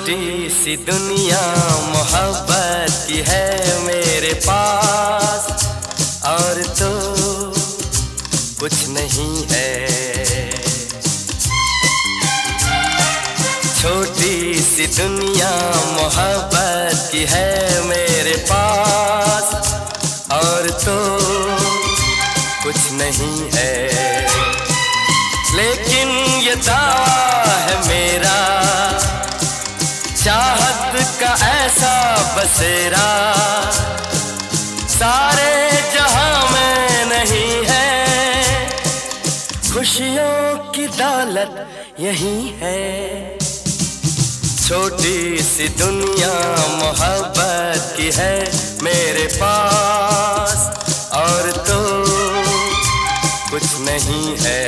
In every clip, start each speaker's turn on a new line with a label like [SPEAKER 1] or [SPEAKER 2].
[SPEAKER 1] छोटी सी दुनिया मोहब्बत की है मेरे पास, और तो कुछ नहीं है। छोटी सी दुनिया मोहब्बत की है मेरे पास, और तो कुछ नहीं है। लेकिन ये दावा है मेरा, चाहत का ऐसा बसेरा सारे जहां में नहीं है। खुशियों की दौलत यही है। छोटी सी दुनिया मोहब्बत की है मेरे पास, और तो कुछ नहीं है।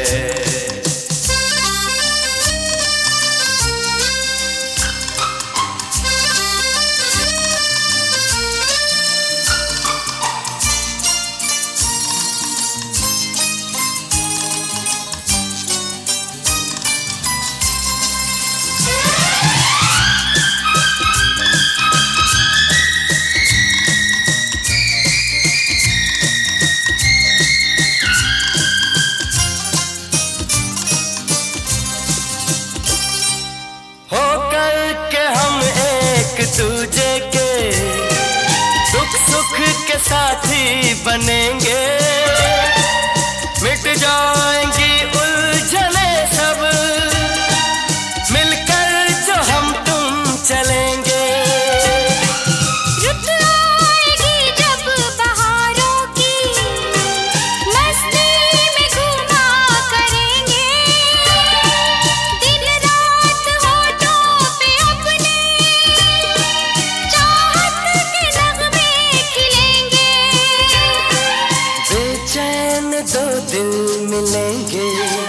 [SPEAKER 1] दूजे के दुख सुख के साथी बनेंगे, मिट जाएंगी उलझने सब, मिलकर जो हम तुम चलेंगे।
[SPEAKER 2] रुत आएगी जब बहारों की, मस्ती में घूमा करेंगे, दिन रात होठों पे अपने
[SPEAKER 1] दो दिल मिलेंगे।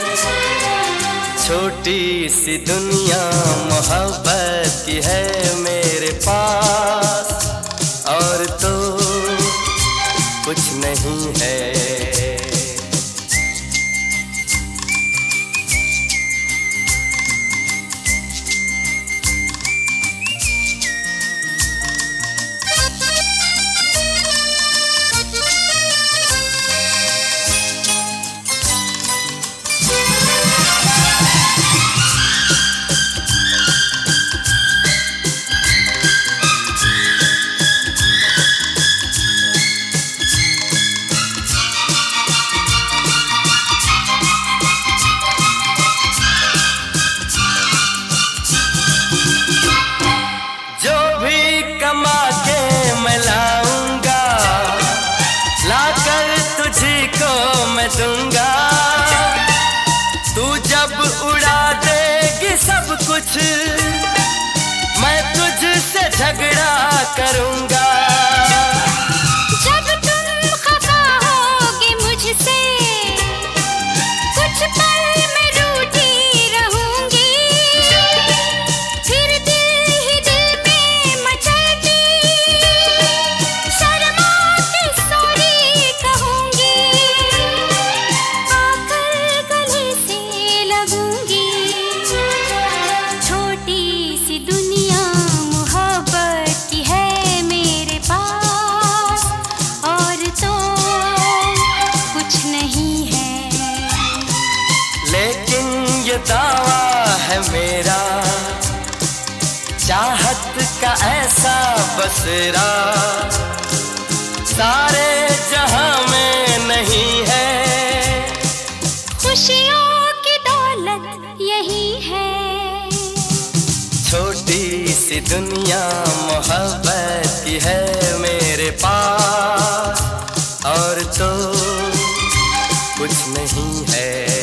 [SPEAKER 1] छोटी सी दुनिया मोहब्बत की है मेरे पास, और तो कुछ नहीं है। दूंगा तू जब उड़ा देगी सब कुछ, मैं तुझसे झगड़ा करूंगा।
[SPEAKER 2] जब तुम खफा होगे मुझसे, कुछ पल में रूठी रहूंगी, फिर दिल ही दिल में मचलती शर्मा के सॉरी कहूंगी।
[SPEAKER 1] ये दावा है मेरा, चाहत का ऐसा बसेरा सारे जहां में नहीं है।
[SPEAKER 2] खुशियों की दौलत यही है।
[SPEAKER 1] छोटी सी दुनिया मोहब्बत की है मेरे पास, और तो कुछ नहीं है।